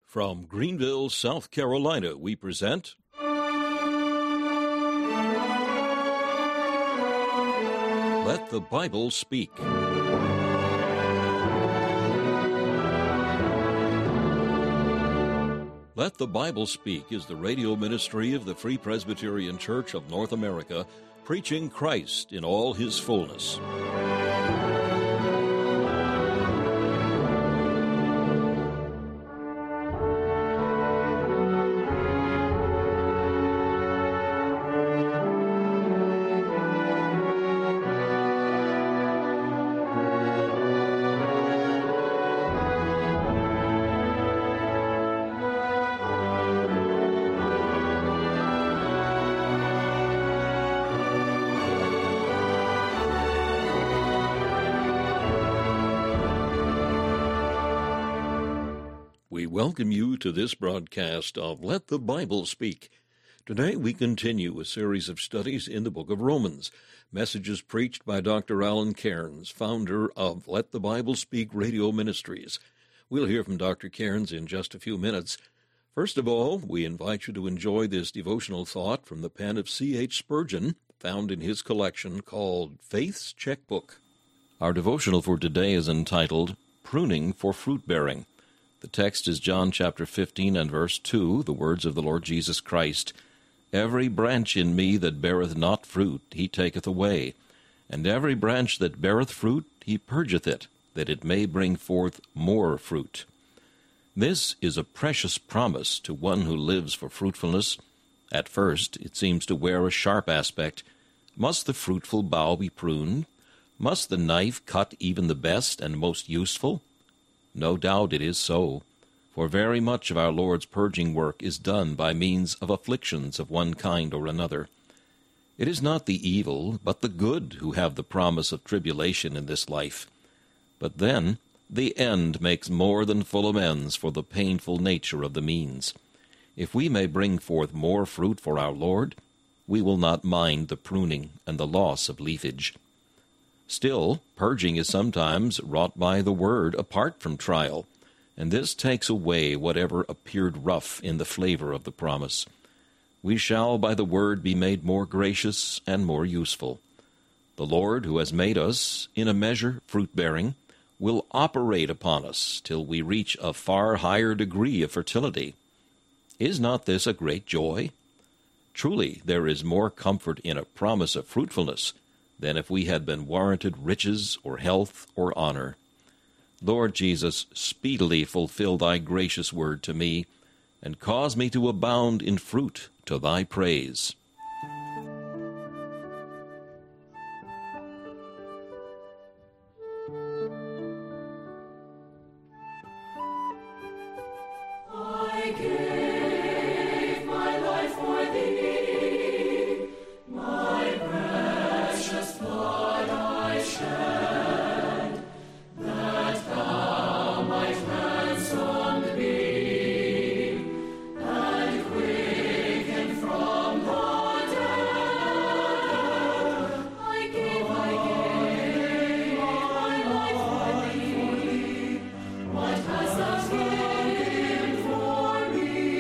From Greenville, South Carolina, we present Let the Bible Speak. Let the Bible Speak is the radio ministry of the Free Presbyterian Church of North America, preaching Christ in all his fullness. We welcome you to this broadcast of Let the Bible Speak. Today we continue a series of studies in the book of Romans, messages preached by Dr. Alan Cairns, founder of Let the Bible Speak Radio Ministries. We'll hear from Dr. Cairns in just a few minutes. First of all, we invite you to enjoy this devotional thought from the pen of C.H. Spurgeon, found in his collection called Faith's Checkbook. Our devotional for today is entitled Pruning for Fruit-Bearing. The text is John chapter 15 and verse 2, the words of the Lord Jesus Christ. Every branch in me that beareth not fruit, he taketh away. And every branch that beareth fruit, he purgeth it, that it may bring forth more fruit. This is a precious promise to one who lives for fruitfulness. At first, it seems to wear a sharp aspect. Must the fruitful bough be pruned? Must the knife cut even the best and most useful? No doubt it is so, for very much of our Lord's purging work is done by means of afflictions of one kind or another. It is not the evil, but the good who have the promise of tribulation in this life. But then the end makes more than full amends for the painful nature of the means. If we may bring forth more fruit for our Lord, we will not mind the pruning and the loss of leafage. Still, purging is sometimes wrought by the word apart from trial, and this takes away whatever appeared rough in the flavor of the promise. We shall by the word be made more gracious and more useful. The Lord, who has made us, in a measure, fruit-bearing, will operate upon us till we reach a far higher degree of fertility. Is not this a great joy? Truly, there is more comfort in a promise of fruitfulness than if we had been warranted riches or health or honor. Lord Jesus, speedily fulfill thy gracious word to me, and cause me to abound in fruit to thy praise. What has that given for me?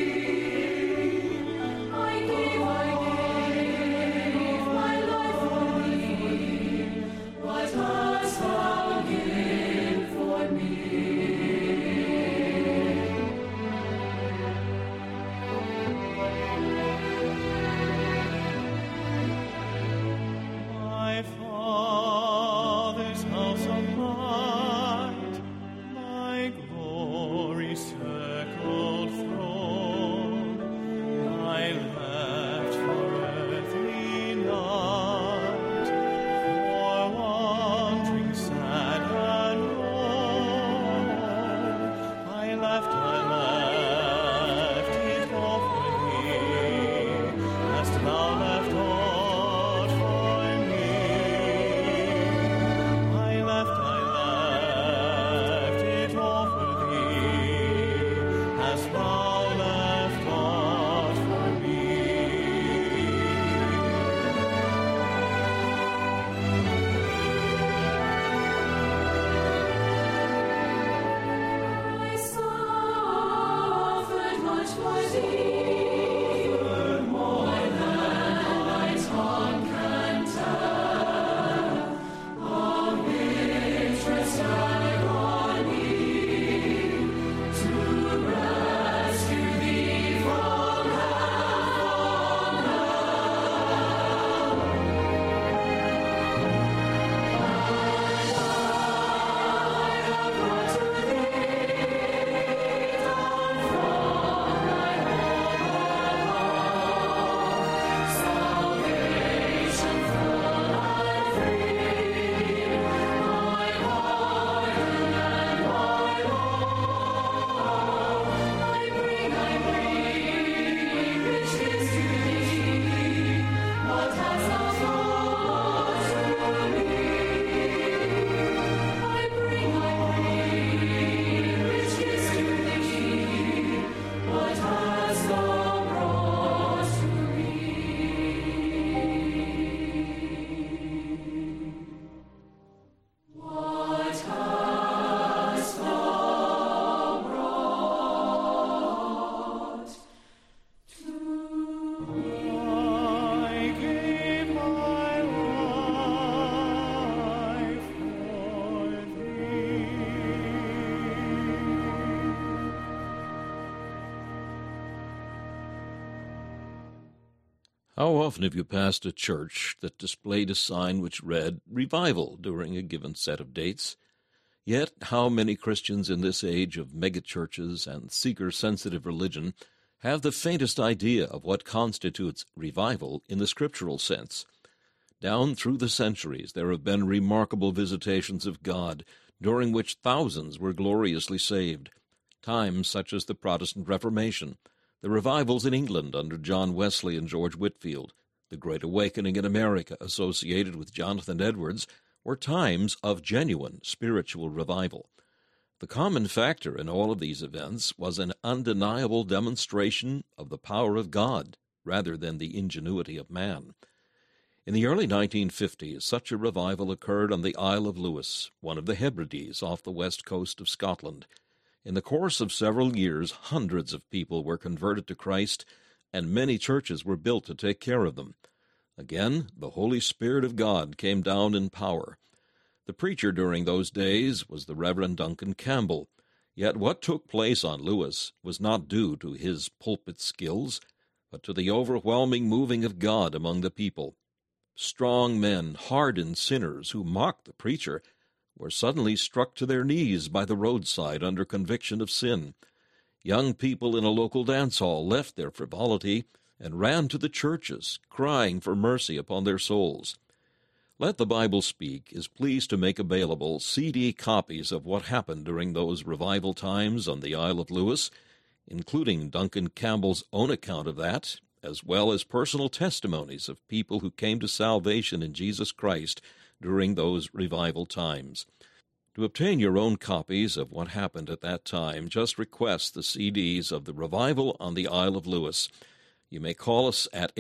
How often have you passed a church that displayed a sign which read "Revival" during a given set of dates? Yet how many Christians in this age of megachurches and seeker-sensitive religion have the faintest idea of what constitutes revival in the scriptural sense? Down through the centuries there have been remarkable visitations of God, during which thousands were gloriously saved. Times such as the Protestant Reformation, the revivals in England under John Wesley and George Whitefield, the Great Awakening in America associated with Jonathan Edwards, were times of genuine spiritual revival. The common factor in all of these events was an undeniable demonstration of the power of God rather than the ingenuity of man. In the early 1950s, such a revival occurred on the Isle of Lewis, one of the Hebrides off the west coast of Scotland. In the course of several years, hundreds of people were converted to Christ, and many churches were built to take care of them. Again, the Holy Spirit of God came down in power. The preacher during those days was the Reverend Duncan Campbell, yet what took place on Lewis was not due to his pulpit skills, but to the overwhelming moving of God among the people. Strong men, hardened sinners who mocked the preacher, were suddenly struck to their knees by the roadside under conviction of sin. Young people in a local dance hall left their frivolity and ran to the churches, crying for mercy upon their souls. Let the Bible Speak is pleased to make available CD copies of what happened during those revival times on the Isle of Lewis, including Duncan Campbell's own account of that, as well as personal testimonies of people who came to salvation in Jesus Christ during those revival times. To obtain your own copies of what happened at that time, just request the CDs of the Revival on the Isle of Lewis. You may call us at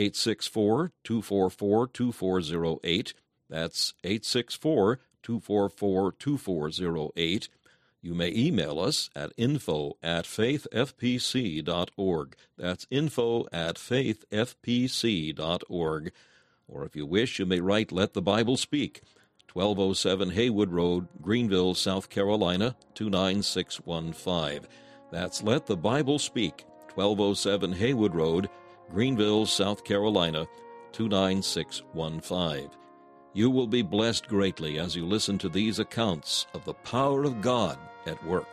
864-244-2408. That's 864-244-2408. You may email us at info@faithfpc.org. That's info@faithfpc.org. Or if you wish, you may write Let the Bible Speak, 1207 Haywood Road, Greenville, South Carolina, 29615. That's Let the Bible Speak, 1207 Haywood Road, Greenville, South Carolina, 29615. You will be blessed greatly as you listen to these accounts of the power of God at work.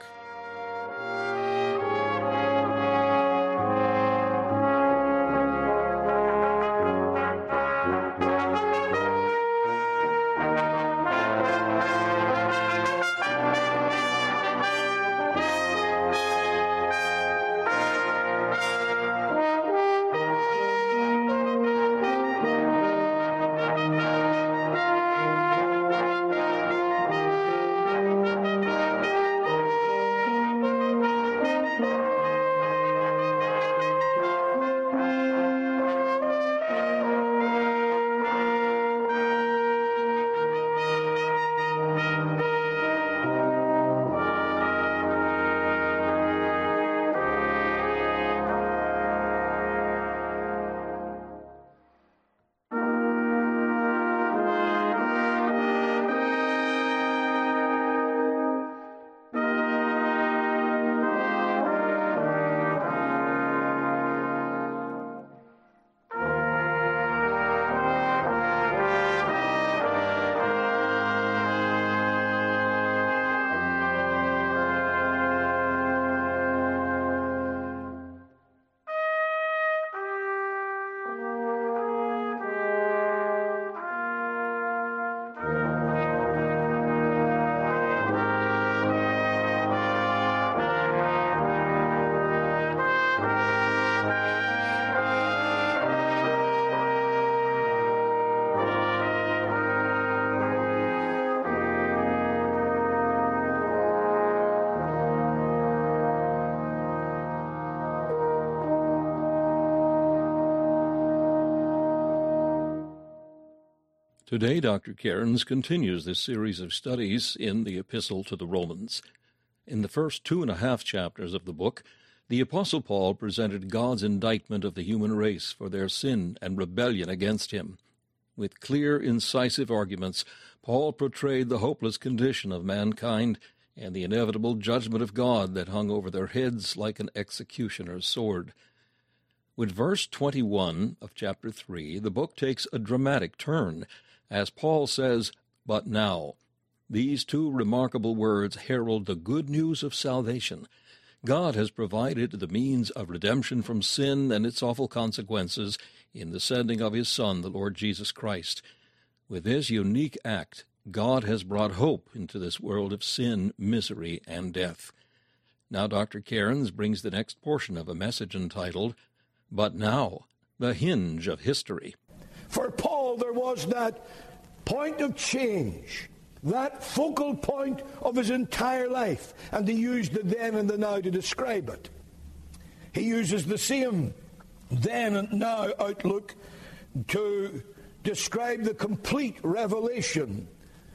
Today, Dr. Cairns continues this series of studies in the Epistle to the Romans. In the first 2.5 chapters of the book, the Apostle Paul presented God's indictment of the human race for their sin and rebellion against him. With clear, incisive arguments, Paul portrayed the hopeless condition of mankind and the inevitable judgment of God that hung over their heads like an executioner's sword. With verse 21 of chapter 3, the book takes a dramatic turn, as Paul says, "But now." These two remarkable words herald the good news of salvation. God has provided the means of redemption from sin and its awful consequences in the sending of His Son, the Lord Jesus Christ. With this unique act, God has brought hope into this world of sin, misery, and death. Now Dr. Cairns brings the next portion of a message entitled, "But Now, the Hinge of History." For Paul, there was that point of change, that focal point of his entire life, and he used the then and the now to describe it. He uses the same then and now outlook to describe the complete revelation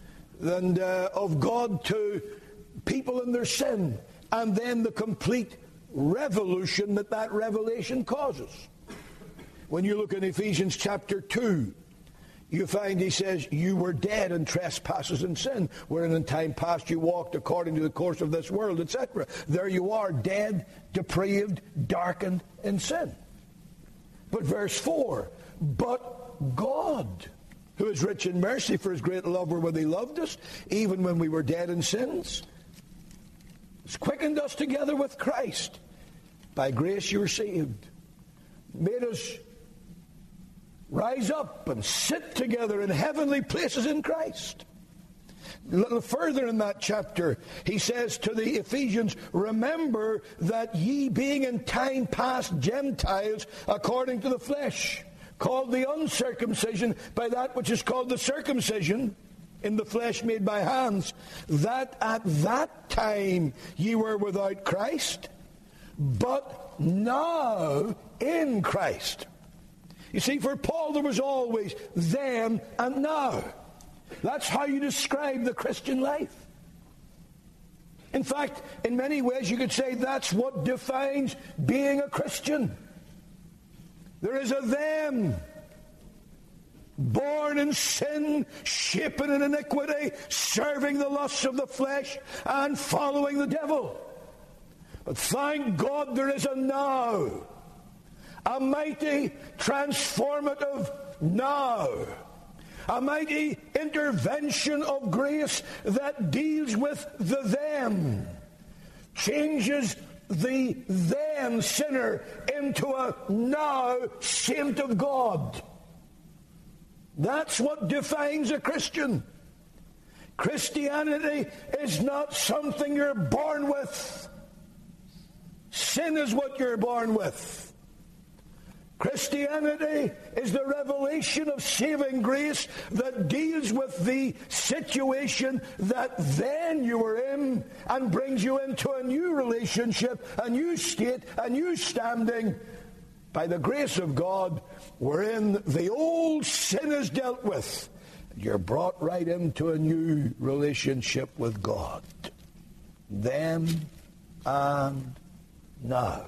of God to people in their sin, and then the complete revolution that revelation causes. When you look in Ephesians chapter 2, you find he says, "You were dead in trespasses and sin, wherein in time past you walked according to the course of this world," etc. There you are, dead, depraved, darkened in sin. But verse 4, "But God, who is rich in mercy, for His great love wherewith He loved us, even when we were dead in sins, has quickened us together with Christ. By grace you were saved." Made us rise up and sit together in heavenly places in Christ. A little further in that chapter, he says to the Ephesians, "Remember that ye being in time past Gentiles according to the flesh, called the uncircumcision by that which is called the circumcision in the flesh made by hands, that at that time ye were without Christ, but now in Christ." You see, for Paul there was always then and now. That's how you describe the Christian life. In fact, in many ways you could say that's what defines being a Christian. There is a then, born in sin, shapen in iniquity, serving the lusts of the flesh, and following the devil. But thank God there is a now. A mighty transformative now. A mighty intervention of grace that deals with the then. Changes the then sinner into a now saint of God. That's what defines a Christian. Christianity is not something you're born with. Sin is what you're born with. Christianity is the revelation of saving grace that deals with the situation that then you were in and brings you into a new relationship, a new state, a new standing. By the grace of God, wherein the old sin is dealt with, you're brought right into a new relationship with God. Then and now.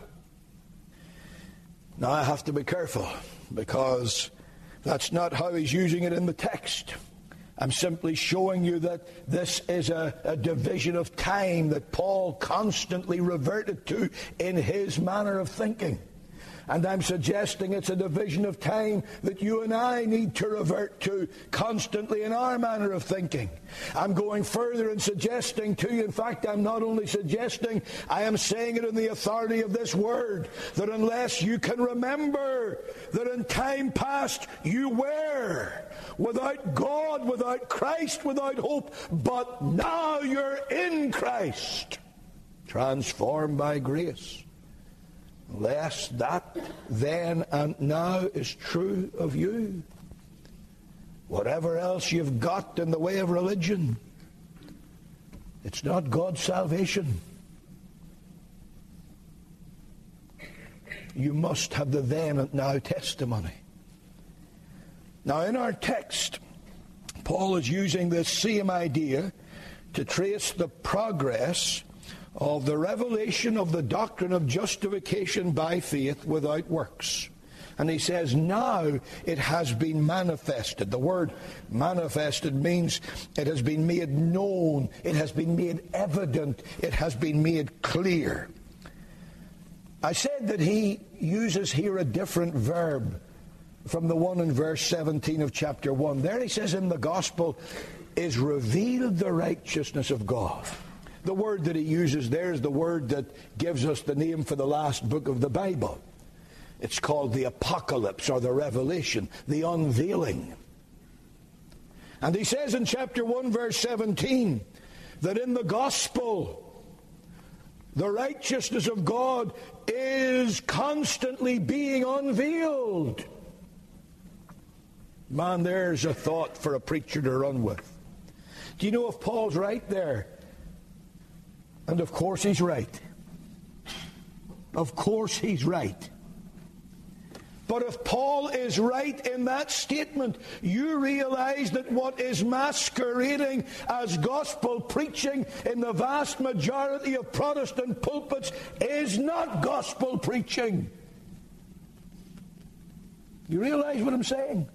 Now I have to be careful, because that's not how he's using it in the text. I'm simply showing you that this is a division of time that Paul constantly reverted to in his manner of thinking. And I'm suggesting it's a division of time that you and I need to revert to constantly in our manner of thinking. I'm going further and suggesting to you, in fact, I'm not only suggesting, I am saying it in the authority of this word, that unless you can remember that in time past you were without God, without Christ, without hope, but now you're in Christ, transformed by grace. Unless that then and now is true of you, whatever else you've got in the way of religion, it's not God's salvation. You must have the then and now testimony. Now in our text, Paul is using this same idea to trace the progress of the revelation of the doctrine of justification by faith without works. And he says, now it has been manifested. The word manifested means it has been made known, it has been made evident, it has been made clear. I said that he uses here a different verb from the one in verse 17 of chapter 1. There he says, in the gospel is revealed the righteousness of God. The word that he uses there is the word that gives us the name for the last book of the Bible. It's called the Apocalypse, or the Revelation, the unveiling. And he says in chapter 1, verse 17, that in the gospel, the righteousness of God is constantly being unveiled. Man, there's a thought for a preacher to run with. Do you know if Paul's right there? And of course he's right. Of course he's right. But if Paul is right in that statement, you realize that what is masquerading as gospel preaching in the vast majority of Protestant pulpits is not gospel preaching. You realize what I'm saying?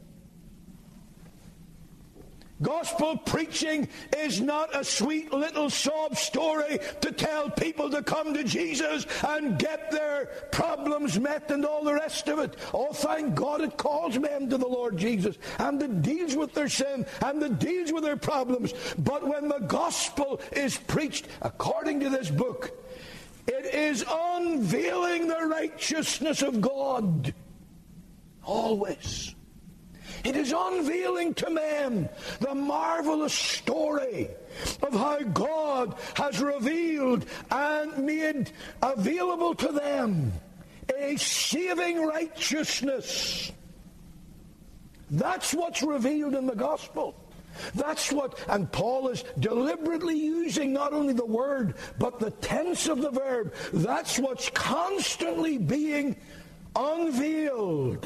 Gospel preaching is not a sweet little sob story to tell people to come to Jesus and get their problems met and all the rest of it. Oh, thank God it calls men to the Lord Jesus and it deals with their sin and it deals with their problems. But when the gospel is preached according to this book, it is unveiling the righteousness of God. Always. It is unveiling to men the marvelous story of how God has revealed and made available to them a saving righteousness. That's what's revealed in the gospel. That's what, and Paul is deliberately using not only the word, but the tense of the verb. That's what's constantly being unveiled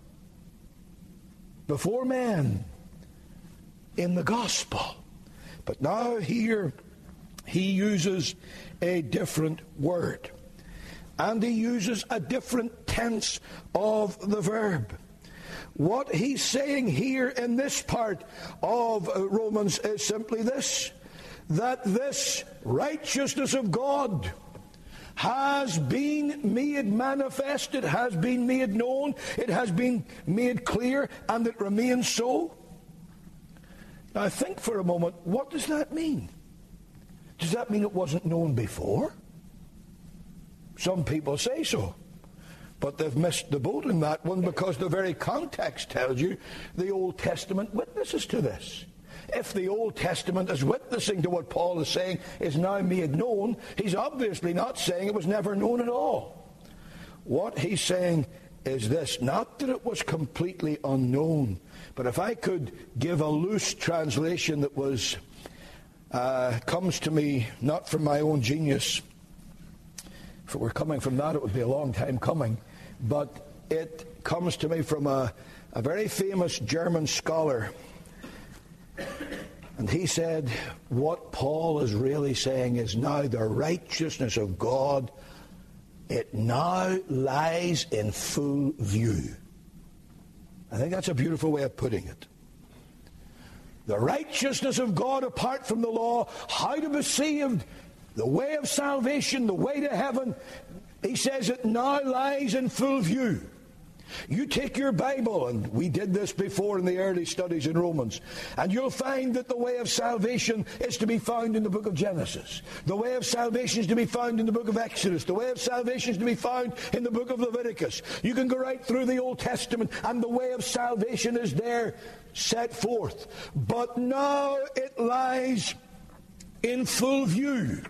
before men in the gospel. But now here he uses a different word. And he uses a different tense of the verb. What he's saying here in this part of Romans is simply this: that this righteousness of God has been made manifest, it has been made known, it has been made clear, and it remains so. Now think for a moment, what does that mean? Does that mean it wasn't known before? Some people say so, but they've missed the boat in that one, because the very context tells you the Old Testament witnesses to this. If the Old Testament is witnessing to what Paul is saying is now made known, he's obviously not saying it was never known at all. What he's saying is this: not that it was completely unknown, but if I could give a loose translation that was comes to me not from my own genius. If it were coming from that, it would be a long time coming. But it comes to me from a very famous German scholar. And he said, what Paul is really saying is now the righteousness of God, it now lies in full view. I think that's a beautiful way of putting it. The righteousness of God apart from the law, how to be saved, the way of salvation, the way to heaven, he says it now lies in full view. You take your Bible, and we did this before in the early studies in Romans, and you'll find that the way of salvation is to be found in the book of Genesis. The way of salvation is to be found in the book of Exodus. The way of salvation is to be found in the book of Leviticus. You can go right through the Old Testament, and the way of salvation is there set forth. But now it lies in full view.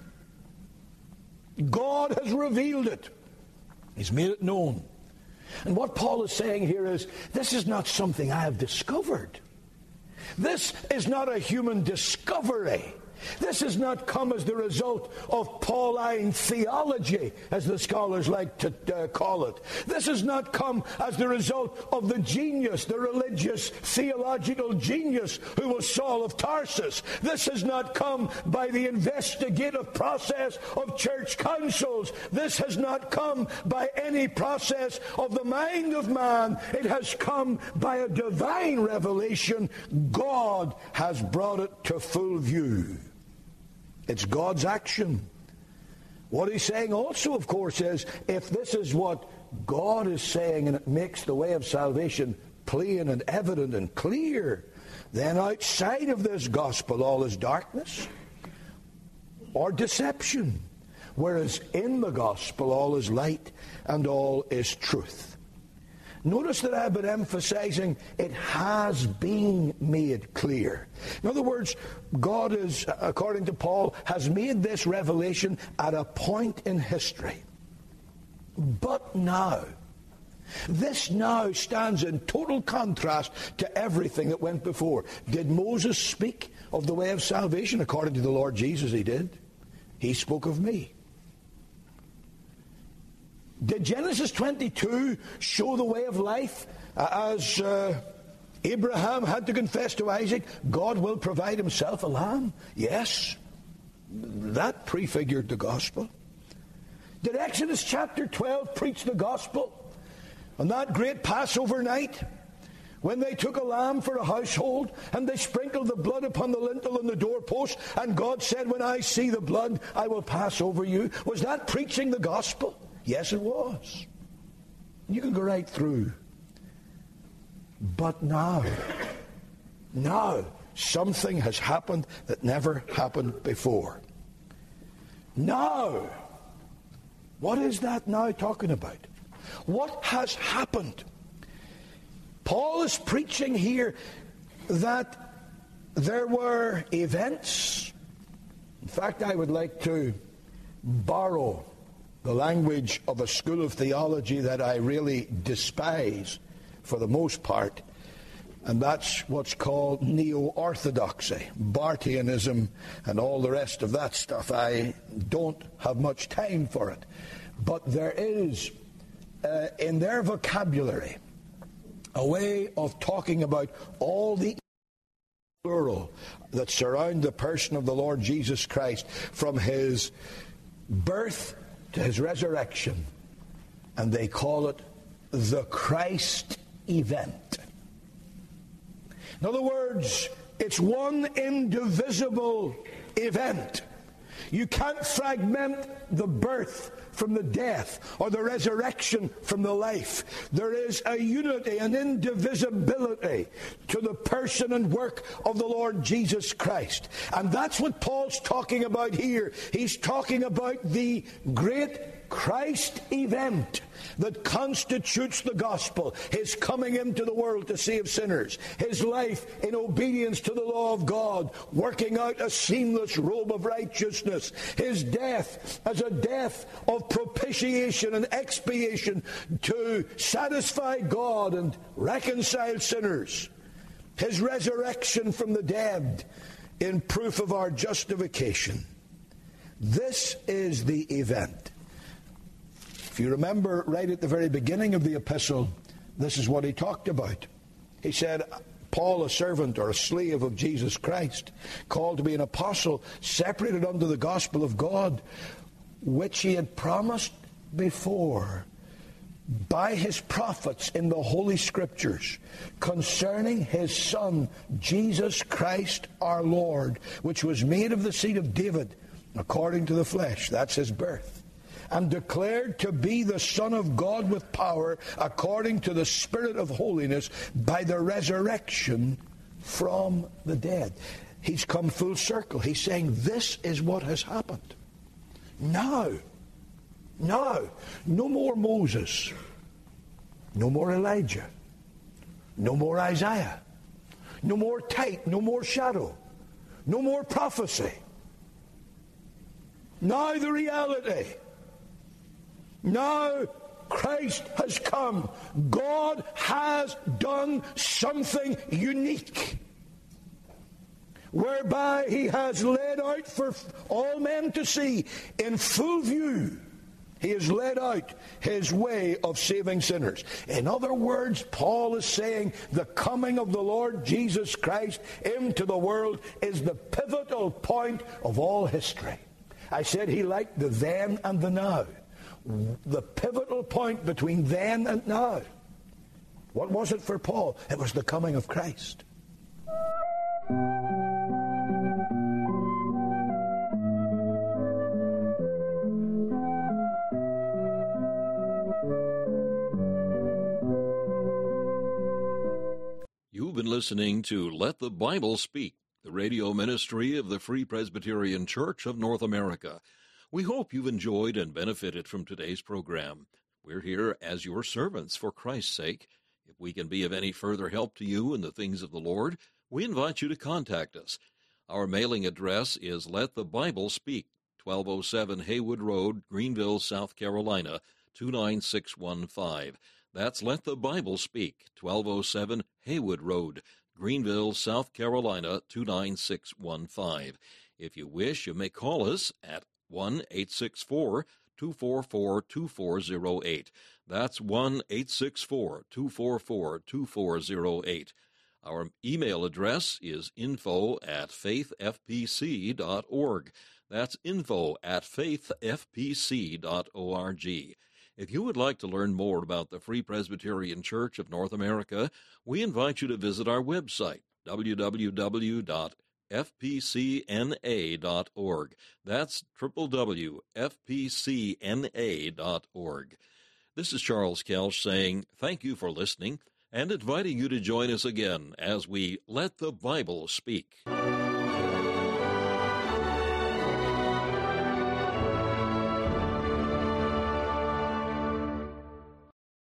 God has revealed it. He's made it known. And what Paul is saying here is, this is not something I have discovered. This is not a human discovery. This has not come as the result of Pauline theology, as the scholars like to call it. This has not come as the result of the genius, the religious, theological genius who was Saul of Tarsus. This has not come by the investigative process of church councils. This has not come by any process of the mind of man. It has come by a divine revelation. God has brought it to full view. It's God's action. What he's saying also, of course, is if this is what God is saying and it makes the way of salvation plain and evident and clear, then outside of this gospel all is darkness or deception, whereas in the gospel all is light and all is truth. Notice that I've been emphasizing it has been made clear. In other words, God is, according to Paul, has made this revelation at a point in history. But now, this now stands in total contrast to everything that went before. Did Moses speak of the way of salvation? According to the Lord Jesus, he did. He spoke of me. Did Genesis 22 show the way of life? As Abraham had to confess to Isaac, God will provide himself a lamb. Yes, that prefigured the gospel. Did Exodus chapter 12 preach the gospel? On that great Passover night, when they took a lamb for a household and they sprinkled the blood upon the lintel and the doorpost, and God said, when I see the blood, I will pass over you. Was that preaching the gospel? Yes, it was. You can go right through. But now, something has happened that never happened before. Now, what is that now talking about? What has happened? Paul is preaching here that there were events. In fact, I would like to borrow the language of a school of theology that I really despise for the most part, and that's what's called neo-orthodoxy, Barthianism, and all the rest of that stuff. I don't have much time for it. But there is, in their vocabulary, a way of talking about all the plural that surround the person of the Lord Jesus Christ, from his birth to his resurrection, and they call it the Christ event. In other words, it's one indivisible event. You can't fragment the birth from the death or the resurrection from the life. There is a unity, an indivisibility to the person and work of the Lord Jesus Christ. And that's what Paul's talking about here. He's talking about the great Christ event that constitutes the gospel, his coming into the world to save sinners, his life in obedience to the law of God, working out a seamless robe of righteousness, his death as a death of propitiation and expiation to satisfy God and reconcile sinners, his resurrection from the dead in proof of our justification. This is the event. If you remember right at the very beginning of the epistle, this is what he talked about. He said, Paul, a servant or a slave of Jesus Christ, called to be an apostle, separated unto the gospel of God, which he had promised before by his prophets in the Holy Scriptures, concerning his Son, Jesus Christ our Lord, which was made of the seed of David, according to the flesh. That's his birth. And declared to be the Son of God with power, according to the Spirit of holiness, by the resurrection from the dead. He's come full circle. He's saying this is what has happened. Now, no more Moses, no more Elijah, no more Isaiah, no more type, no more shadow, no more prophecy. Now the reality. Now Christ has come. God has done something unique, whereby he has laid out for all men to see in full view. He has laid out his way of saving sinners. In other words, Paul is saying the coming of the Lord Jesus Christ into the world is the pivotal point of all history. I said he liked the then and the now. The pivotal point between then and now. What was it for Paul? It was the coming of Christ. listening to Let the Bible Speak, the radio ministry of the Free Presbyterian Church of North America. We hope you've enjoyed and benefited from today's program. We're here as your servants for Christ's sake. If we can be of any further help to you in the things of the Lord, we invite you to contact us. Our mailing address is Let the Bible Speak, 1207 Haywood Road, Greenville, South Carolina, 29615. That's Let the Bible Speak, 1207 Haywood Road, Greenville, South Carolina, 29615. If you wish, you may call us at 1-864-244-2408. That's 1-864-244-2408. Our email address is info@faithfpc.org. That's info@faithfpc.org. If you would like to learn more about the Free Presbyterian Church of North America, we invite you to visit our website, www.fpcna.org. That's www.fpcna.org. This is Charles Kelch saying thank you for listening and inviting you to join us again as we Let the Bible Speak.